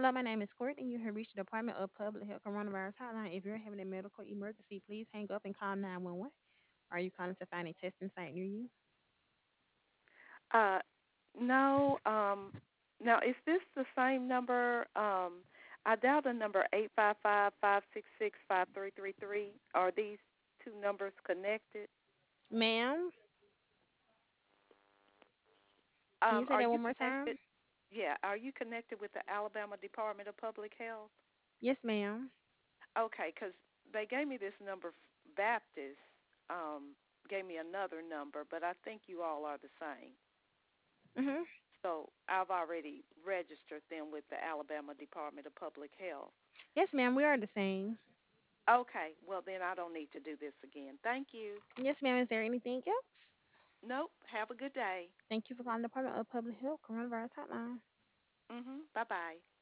Hello, my name is Courtney. You have reached the Department of Public Health Coronavirus Hotline. If you're having a medical emergency, please hang up and call 911. Are you calling to find a testing site near you? Uh, no. Now, is this the same number? I dialed the number 855-566-5333. Are these two numbers connected? Ma'am, can you say Are that you one more connected? time? Yeah. Are you connected with the Alabama Department of Public Health? Yes, ma'am. Okay, because they gave me this number. Baptist gave me another number, but I think you all are the same. Mhm. So I've already registered them with the Alabama Department of Public Health. Yes, ma'am. We are the same. Okay, well then I don't need to do this again. Thank you. Yes, ma'am. Is there anything else? Nope. Have a good day. Thank you for calling the Department of Public Health Coronavirus Hotline. Bye bye.